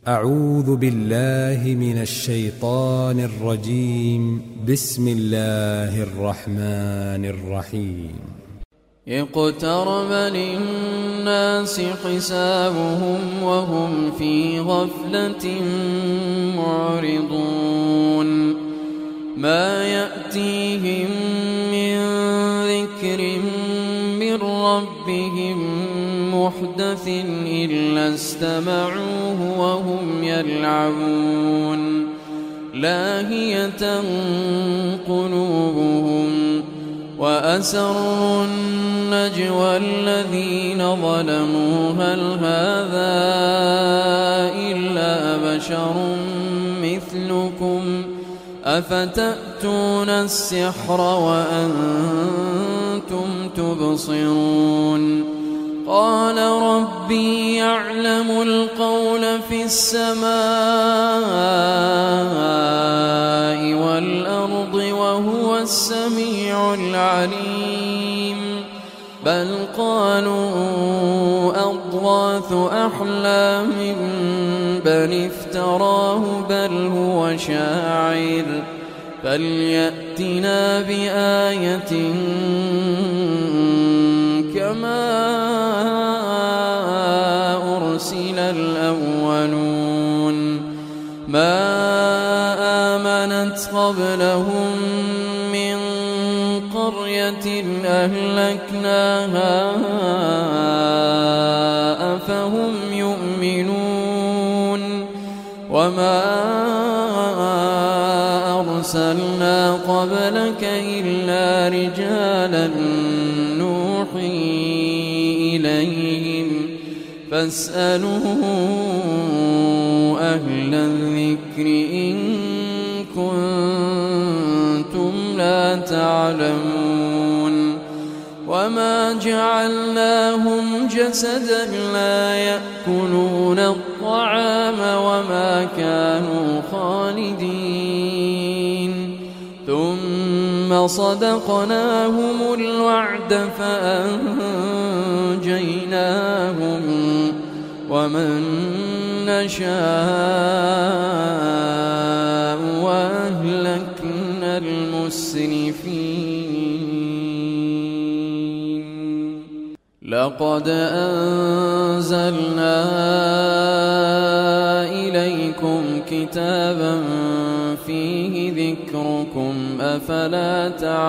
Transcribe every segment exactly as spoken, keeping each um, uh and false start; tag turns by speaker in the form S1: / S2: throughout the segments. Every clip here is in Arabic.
S1: أعوذ بالله من الشيطان الرجيم. بسم الله الرحمن الرحيم.
S2: اقترب للناس حسابهم وهم في غفلة معرضون ما يأتيهم من ذكر من ربهم محدث إلا استمعوه وهم يلعبون لاهية قلوبهم وأسروا النجوى الذين ظلموا هل هذا إلا بشر مثلكم أفتأتون السحر وأنتم تبصرون قال ربي يعلم القول في السماء والأرض وهو السميع العليم بل قالوا أضغاث أحلام بل افتراه بل هو شاعر فليأتنا بآية كما أرسل الأولون ما آمنت قبلهم من قرية أهلكناها أفهم يؤمنون وما أرسلنا قبلك إلا رجالا نوحي إليهم فاسألوا أهل الذكر إن كنتم لا تعلمون وما جعلناهم جسدا لا يأكلون الطعام وما كانوا خالدين ثم صدقناهم الوعد فأنجيناهم ومن نشاء وأهلكنا المسرفين لقد أنزلنا إليكم كتابا فيه ذكركم أفلا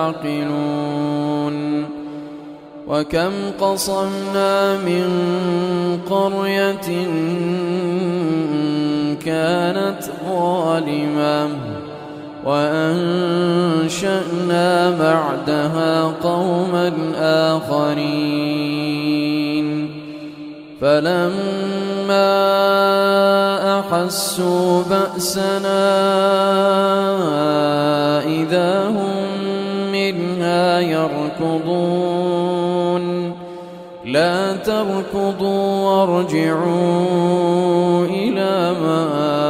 S2: تعقلون وكم قصمنا من قرية كانت ظالمة وأنشأنا بعدها قوما آخرين فلما أحسوا بأسنا إذا هم منها يركضون لا تركضوا وارجعوا إلى ما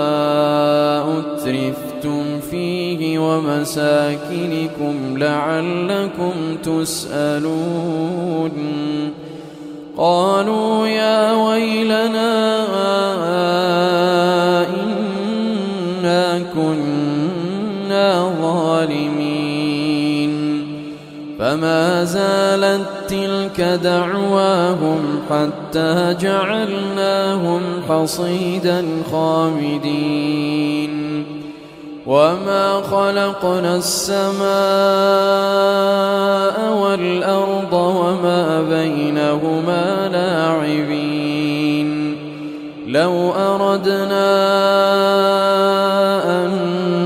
S2: أترفتم فيه ومساكنكم لعلكم تسألون قالوا يا ويلنا إنا كنا ظالمين فما زالت تلك دعواهم حتى جعلناهم حصيدا خامدين وما خلقنا السماء والأرض وما بينهما لاعبين لو أردنا أن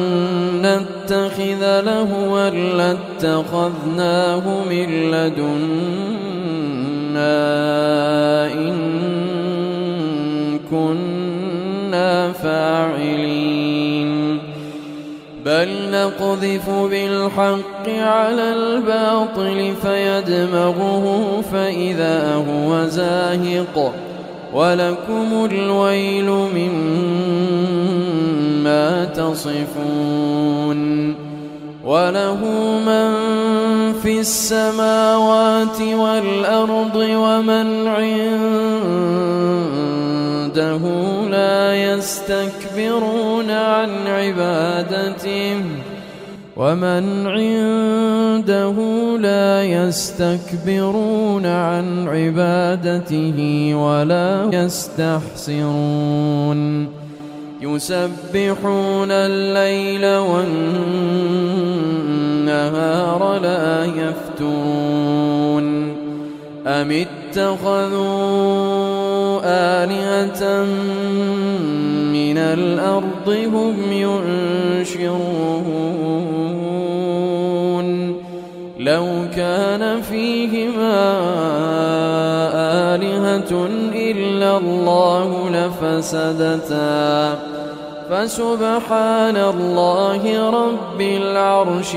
S2: نتخذ لهوا لاتخذناه من لدنا إن كنا فاعلين بل نقذف بالحق على الباطل فيدمغه فإذا هو زاهق ولكم الويل مما تصفون وله من في السماوات والأرض ومن عنده عنده لا يستكبرون عن عبادته ومن عنده لا يستكبرون عن عبادته ولا يستحسرون يسبحون الليل والنهار لا يفترون أم اتخذوا آلهة من الأرض هم ينشرون لو كان فيهما آلهة إلا الله لفسدتا فسبحان الله رب العرش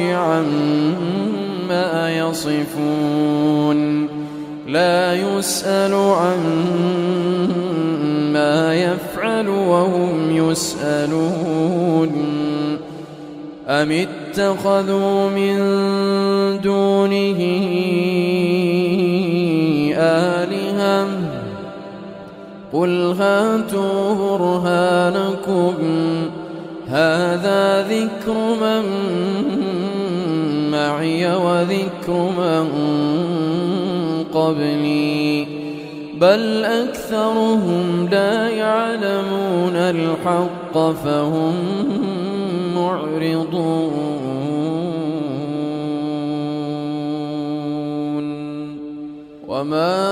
S2: عما يصفون لا يسأل عما يفعل وهم يسألون أم اتخذوا من دونه آلهة قل هاتوا برهانكم هذا ذكر من معي وذكر من قبلي بل أكثرهم لا يعلمون الحق فهم معرضون وما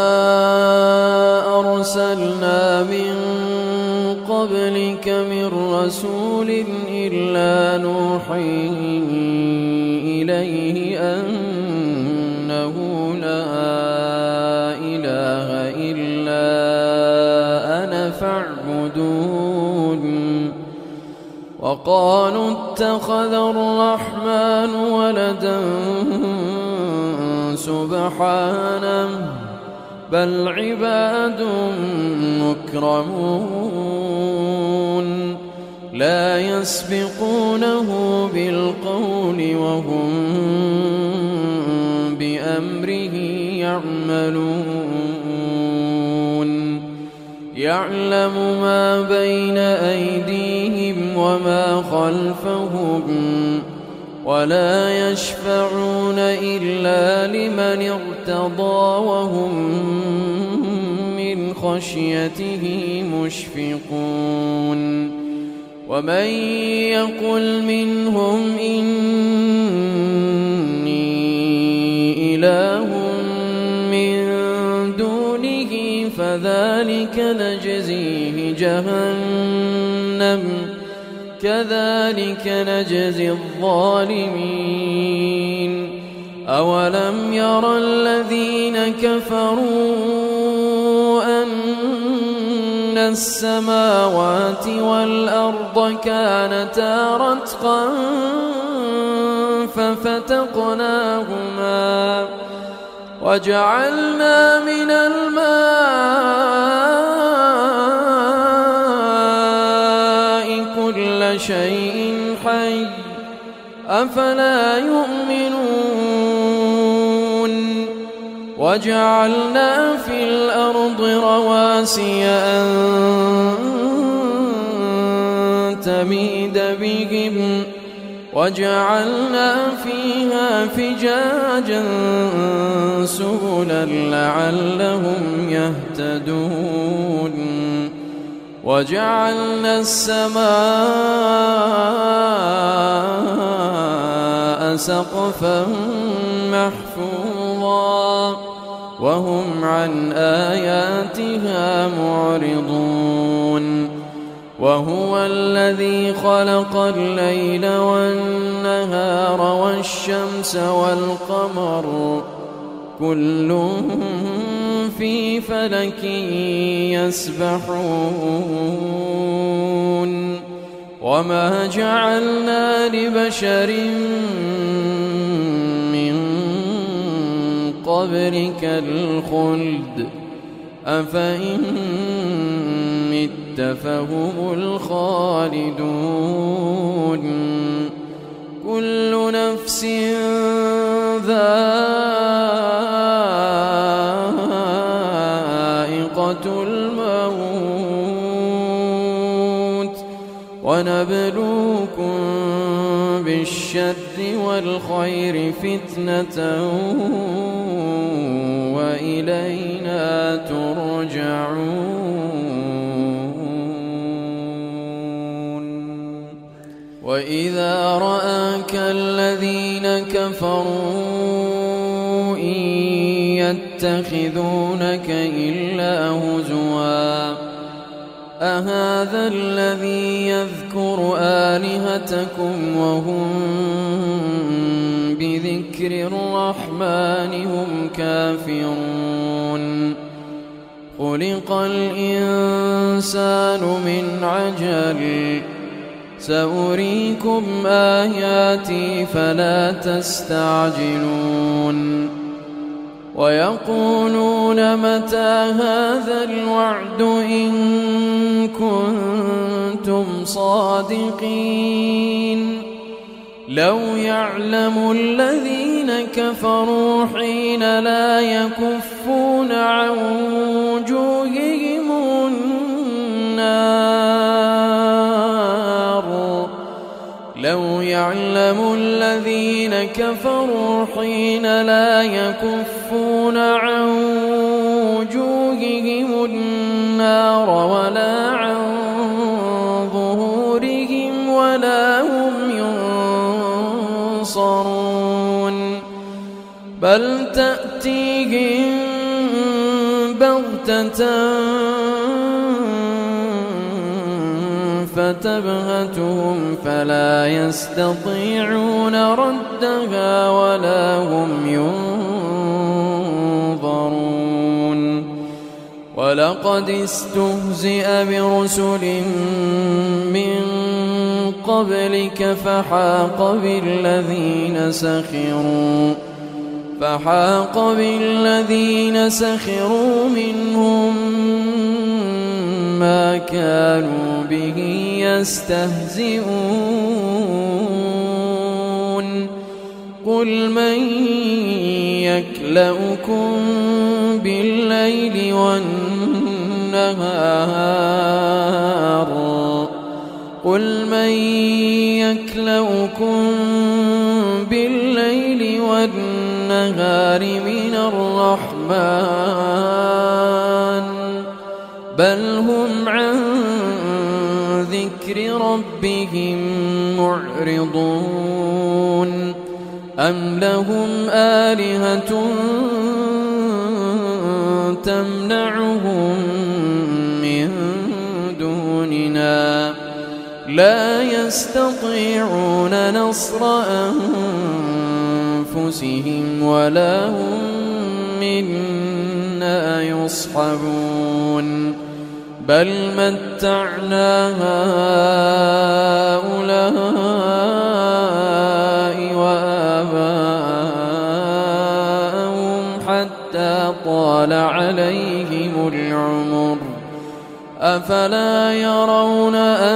S2: أرسلنا من قبلك من رسول إلا نوحي إليه أنه لا إله إلا أنا فاعبدون وقالوا اتخذ الرحمن ولدا سبحانه بل عباد مكرمون لا يسبقونه بالقول وهم بأمره يعملون يعلم ما بين أيديهم وما خلفهم ولا يشفعون إلا لمن ارتضى وهم من خشيته مشفقون ومن يقل منهم إني إله من دونه فذلك نجزيه جهنم كذلك نجزي الظالمين أولم ير الذين كفروا أن السماوات والأرض كانتا رتقا ففتقناهما وجعلنا من الماء كل شيء حي أفلا يؤمنون وجعلنا في الأرض رواسي أن تميد بهم وجعلنا فيها فجاجا سبلا لعلهم يهتدون وجعلنا السماء سقفا محفوظا وهم عن آياتها معرضون وهو الذي خلق الليل والنهار والشمس والقمر كل في فلك يسبحون وما جعلنا لبشر من قبلك الخلد أفإن مت فهم الخالدون كل نفس ذائقة الموت ونبلوكم بالشر والخير فتنة وإلينا ترجعون. وإذا رآك الذين كفروا إن يتخذونك إلا هزوا أهذا الذي يذكر آلهتكم وهم بذكر الرحمن هم كافرون. خلق الإنسان من عجل سأريكم آياتي فلا تستعجلون. ويقولون متى هذا الوعد إن كنتم صادقين. لو يعلم الذين كفروا حين لا يكفون عن وجوههم النار. لو يعلم الذين كفروا حين لا يكفون عن وجوههم النار ولا عن ظهورهم ولا هم ينصرون. بل تأتيهم بغتة فتبهتهم فلا يستطيعون ردها ولا هم ينظرون. ولقد استهزئ برسل من قبلك فحاق بالذين سخروا فحاق بالذين سخروا منهم ما كانوا به يستهزئون. قل من يكلؤكم بالليل والنهار قل من يكلؤكم بالليل والنهار من الرحمن بل هم عن ذكر ربهم معرضون. أم لهم آلهة تمنعهم من دوننا لا يستطيعون نصر أنفسهم ولا هم منا يصحبون. بل متعنا هؤلاء وآباءهم حتى طال عليهم العمر أفلا يرون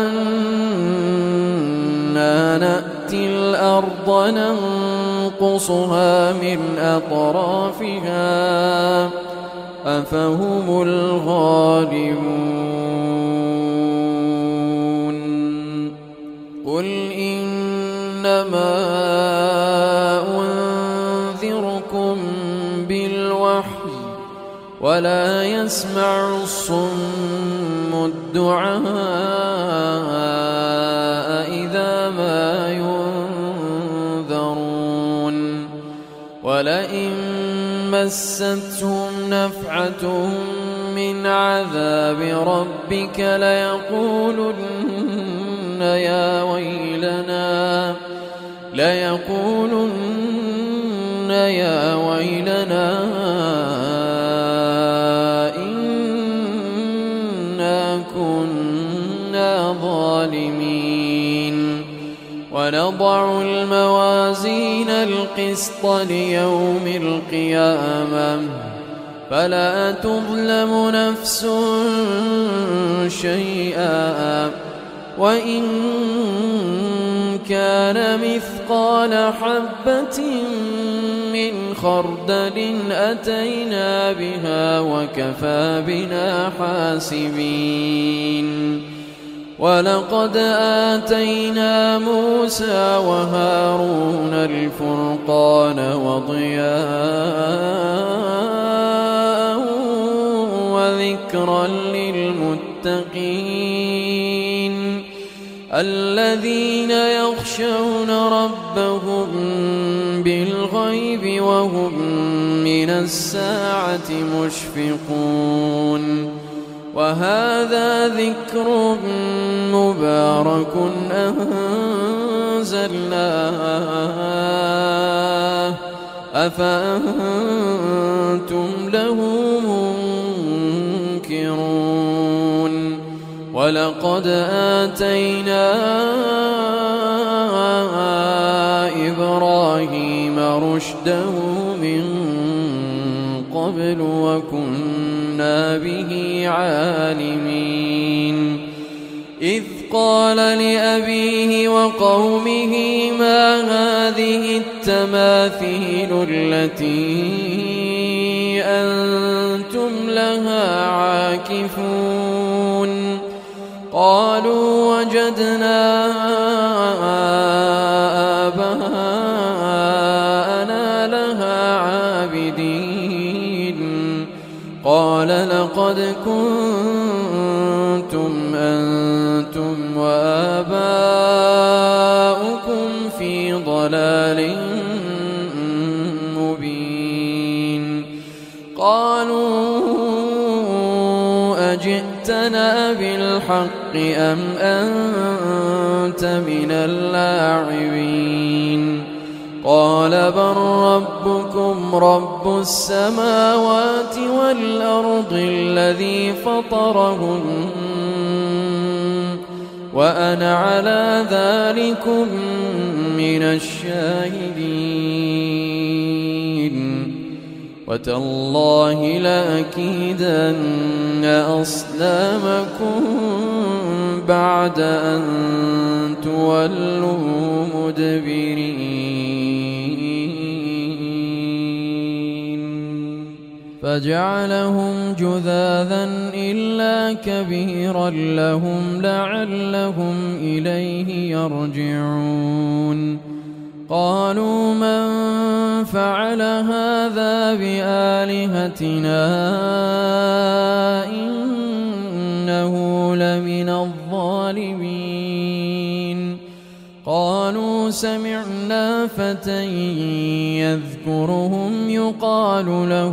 S2: أنا نأتي الأرض ننقصها من أطرافها أفهم الغالبون. قل إنما أنذركم بالوحي ولا يسمع الصم الدعاء إذا ما ينذرون. ولئن مستهم نفعة من عذاب ربك ليقولن يا ويلنا ليقولن يا ويلنا إنا كنا ظالمين. ونضع الموازين القسط ليوم القيامة فلا تظلم نفس شيئا وإن كان مثقال حبة من خردل أتينا بها وكفى بنا حاسبين. ولقد آتينا موسى وهارون الفرقان وضياء وذكرا للمتقين الذين يخشون ربهم بالغيب وهم من الساعة مشفقون وهذا ذكر مبارك أنزلناه أفأنتم له منكرون ولقد آتينا إبراهيم رشده من قبل وكنا به عالمين إذ قال لأبيه وقومه ما هذه التماثيل التي أنتم لها عاكفون قالوا وجدنا آباءنا لها عابدين قال لقد كنتم أنتم وآباؤكم في ضلال مبين قالوا أجئتنا بالحق أم أنت من اللاعبين قال بل ربكم رب السماوات والأرض الذي فطرهن وأنا على ذلكم من الشاهدين وتالله لأكيدن أصنامكم بعد أن تولوا مدبرين فجعلهم جذاذا إلا كبيرا لهم لعلهم إليه يرجعون قالوا من فعل هذا بآلهتنا إنه لمن الظالمين قالوا سمعنا فتى يذكرهم يقال له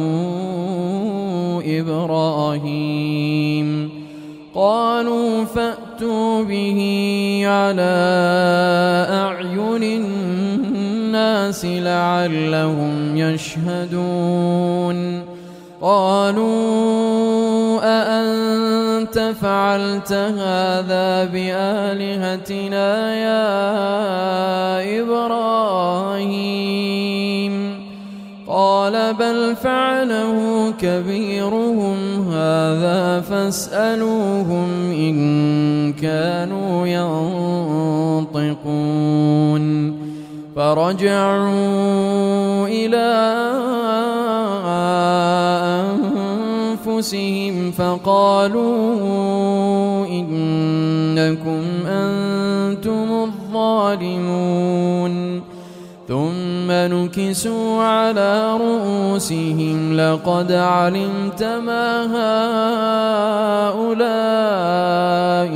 S2: إبراهيم قالوا فأتوا به على أعين الناس لعلهم يشهدون قالوا أأنت فعلت هذا بآلهتنا يا إبراهيم قال بل فعله كبيرهم هذا فاسألوهم إن كانوا ينطقون فرجعوا إلى أنفسهم فقالوا إنكم أنتم الظالمون ثم نكسوا على رؤوسهم لقد علمت ما هؤلاء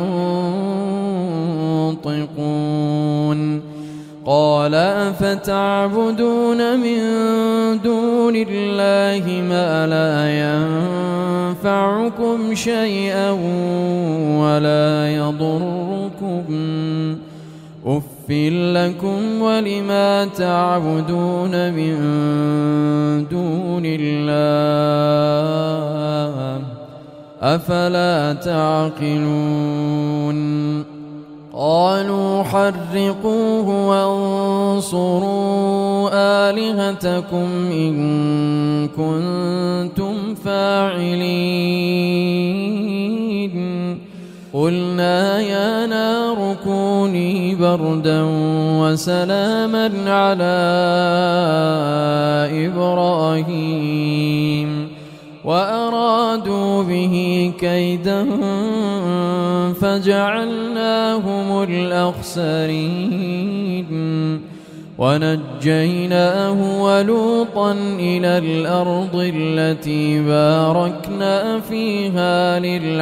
S2: ينطقون قال أفتعبدون من دون الله ما لا ينفعكم شيئا ولا يضركم أف لكم ولما تعبدون من دون الله أفلا تعقلون قالوا حرقوه وانصروا آلهتكم إن كنتم فاعلين قلنا يا نار كوني بردا وسلاما على إبراهيم وأرادوا به كيدا فجعلناهم الأخسرين ونجيناه ولوطا إلى الأرض التي باركنا فيها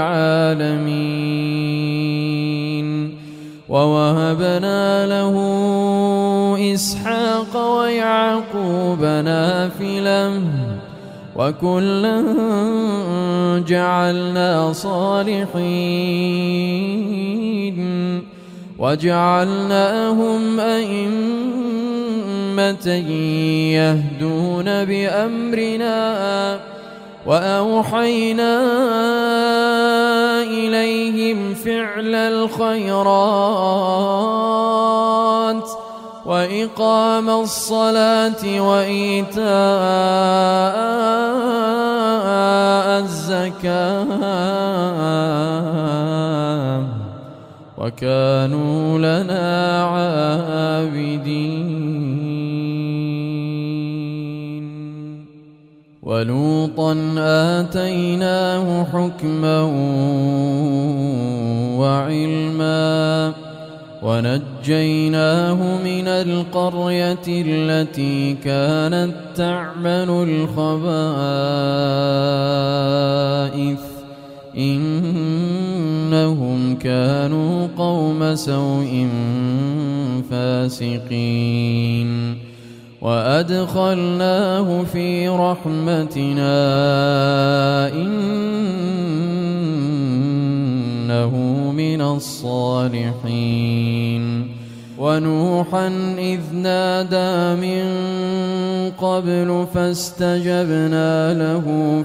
S2: للعالمين ووهبنا له إسحاق ويعقوب نافلة وكلا جعلنا صالحين وجعلناهم أئمة يهدون بأمرنا وأوحينا إليهم فعل الخيرات وإقام الصلاة وإيتاء الزكاة وكانوا لنا عابدين ولوطا آتيناه حكما وعلما ونجيناه من القرية التي كانت تعمل الخبائث إنهم كانوا قوم سوء فاسقين وأدخلناه في رحمتنا إنه من الصالحين ونوحا إذ نادى من قبل فاستجبنا له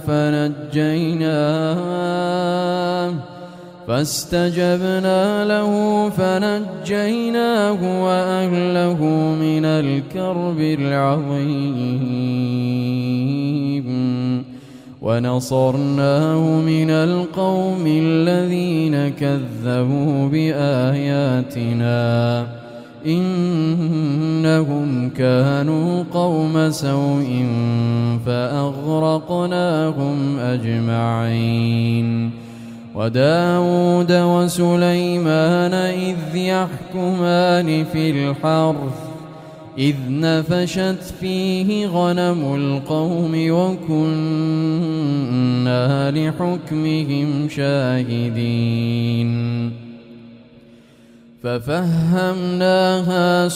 S2: فنجيناه فاستجبنا له فنجيناه وأهله من الكرب العظيم ونصرناه من القوم الذين كذبوا بآياتنا إنهم كانوا قوم سوء فأغرقناهم أجمعين وداود وسليمان إذ يحكمان في الحرث إذ نفشت فيه غنم القوم وكنا لحكمهم شاهدين ففهمناها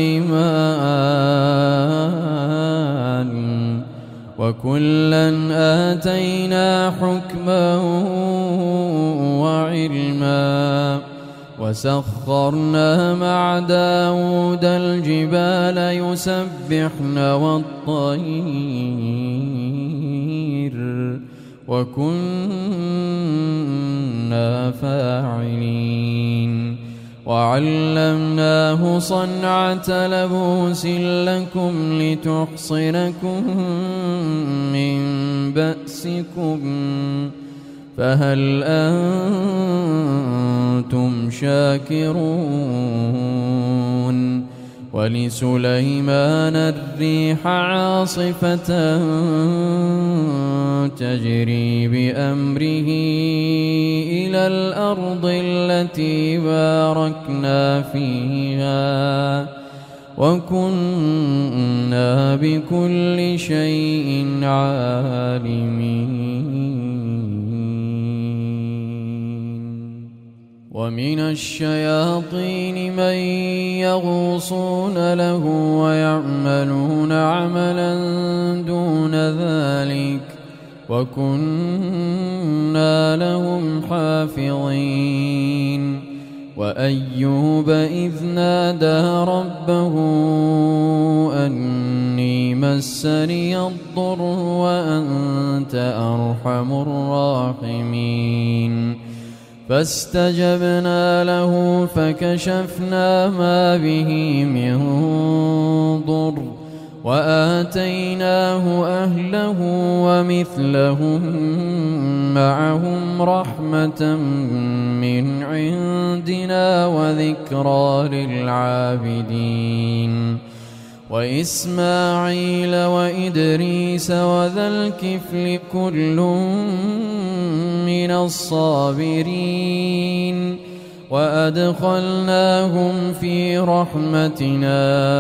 S2: سليمان وكلا آتينا حكما وعلما وسخرنا مع داود الجبال يسبحن والطير وكنا فاعلين وعلمناه صنعة لبوس لكم لتحصنكم من بأسكم فهل أنتم شاكرون ولسليمان الريح عاصفة تجري بأمره إلى الأرض التي باركنا فيها وكنا بكل شيء عالمين ومن الشياطين من يغوصون له ويعملون عملا دون ذلك وكنا لهم حافظين وأيوب إذ نادى ربه أني مسني الضر وأنت أرحم الراحمين فاستجبنا له فكشفنا ما به من ضر وآتيناه أهله ومثلهم معهم رحمة من عندنا وذكرى للعابدين وإسماعيل وإدريس وذا الكفل كل من الصابرين وأدخلناهم في رحمتنا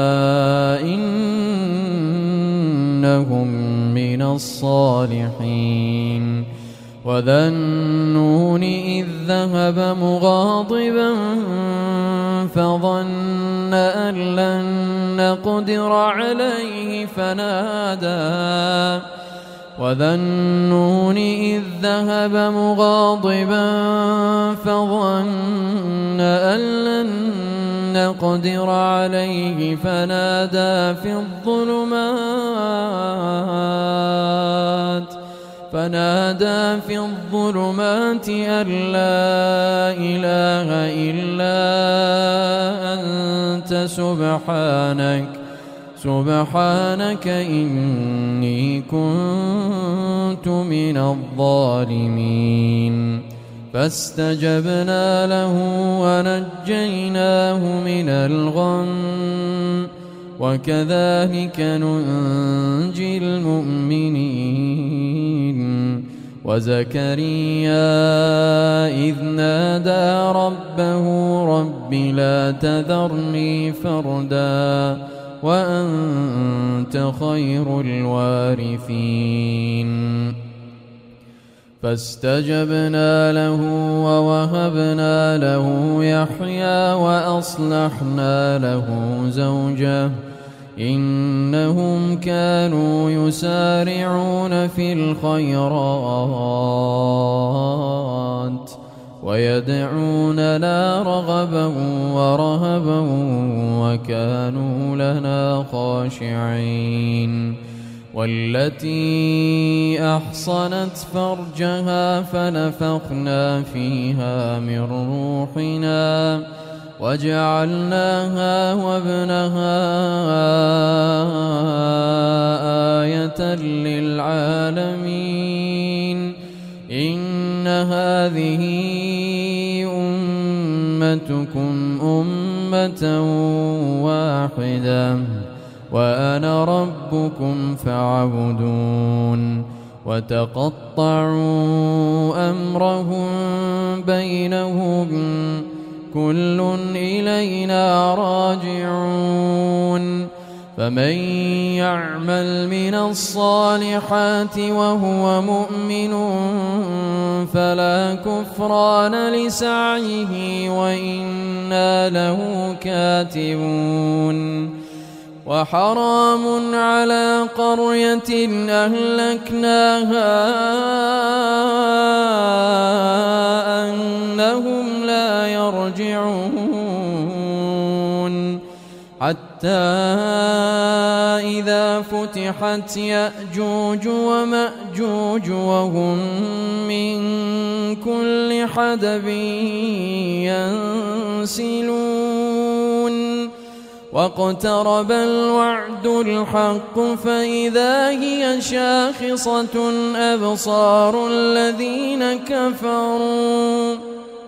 S2: إنهم من الصالحين وذا النون إذ ذهب مغاضبا فظن أن لن نقدر عليه فنادى وذا النون إذ ذهب مغاضبا فظن أن لن نقدر عليه فنادى في الظلمات فنادى في الظلمات أن لا إله إلا أنت سبحانك سبحانك إني كنت من الظالمين فاستجبنا له ونجيناه من الغم وكذلك ننجي المؤمنين وزكريا إذ نادى ربه رب لا تذرني فردا وأنت خير الوارثين فاستجبنا له ووهبنا له يحيى وأصلحنا له زوجه إنهم كانوا يسارعون في الخيرات ويدعوننا رغبا ورهبا وكانوا لنا خاشعين والتي أحصنت فرجها فنفخنا فيها من روحنا وجعلناها وابنها آية للعالمين إن هذه أمتكم أمة واحدة وأنا ربكم فاعبدون وتقطعوا أمرهم بينهم كل إلينا راجعون فمن يعمل من الصالحات وهو مؤمن فلا كفران لسعيه وإنا له كاتبون وحرام على قرية أهلكناها أنهم لا يرجعون حتى إذا فتحت يأجوج ومأجوج وهم من كل حدب ينسلون واقترب الوعد الحق فإذا هي شاخصة أبصار الذين كفروا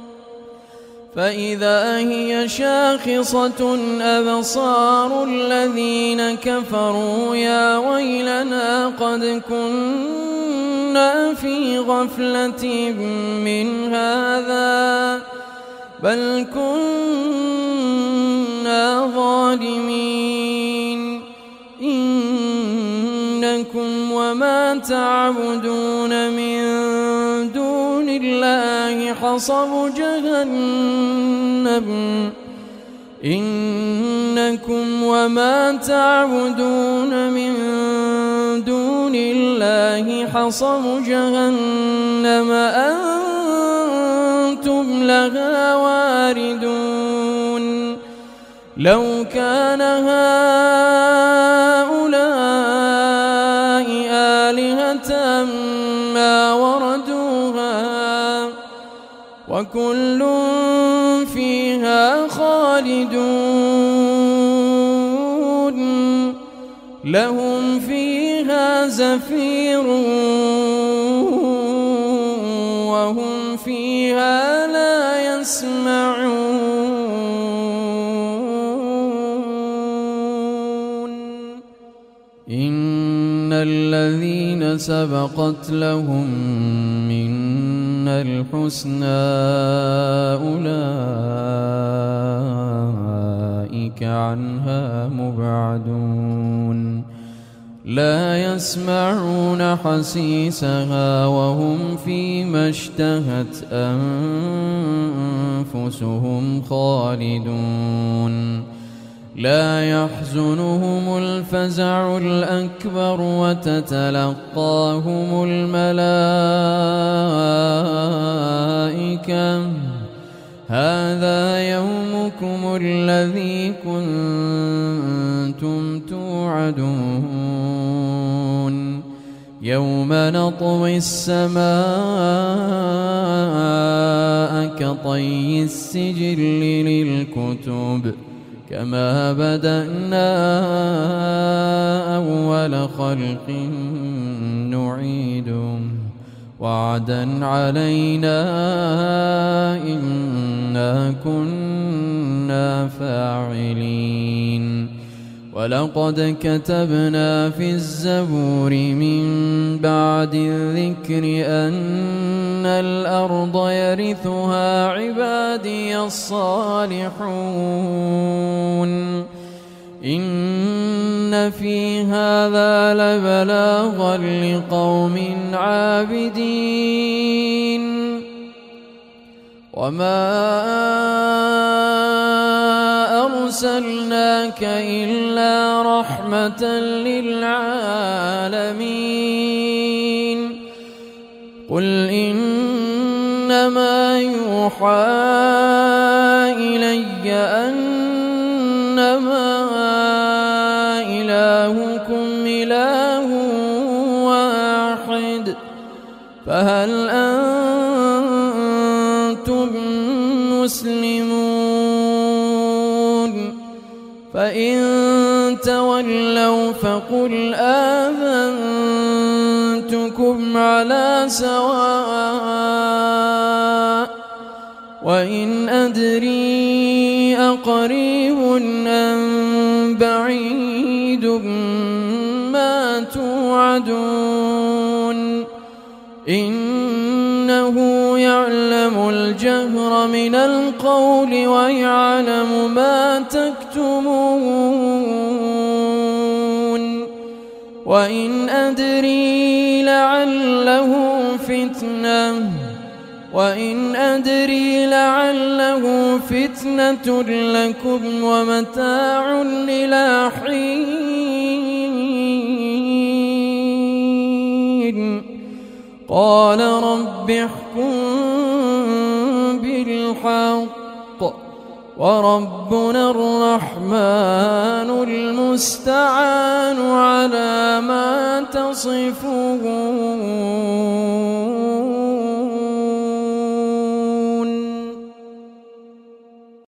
S2: فإذا هي شاخصة أبصار الذين كفروا يا ويلنا قد كنا في غفلة من هذا بل كنا ظالمين إنكم وما تعبدون من دون الله حصب جهنم إنكم وما تعبدون من دون الله حصب جهنم أنتم لها واردون لو كان هؤلاء آلهة ما وردوها وكل فيها خالدون لهم فيها زفير وهم فيها لا يسمعون إن الذين سبقت لهم منا الحسنى أولئك عنها مبعدون لا يسمعون حسيسها وهم فيما اشتهت أنفسهم خالدون لا يحزنهم الفزع الأكبر وتتلقاهم الملائكة هذا يومكم الذي كنتم توعدون يوم نطوي السماء كطي السجل للكتب كما بدأنا أول خلق نعيده وعدا علينا إنا كنا فاعلين ولقد كتبنا في الزبور من بعد الذكر أن الأرض يرثها عبادي الصالحون إن في هذا لبلاغا لقوم عابدين وما أرسلناك إلا رحمة للعالمين قل إنما يوحى إلي أنما إلهكم إله واحد فهل أنتم مسلمون فإن تولوا فقل آذنتكم على سواء وإن أدري أقريب أم بعيد ما توعدون إنه يعلم الجهر من القول ويعلم ما تكتمون وإن أدري لعله فتنة وإن أدري لعله فتنة لكم ومتاع إلى حين قال رب احكم بالحق وربنا الرحمن المستعان على ما تصفون.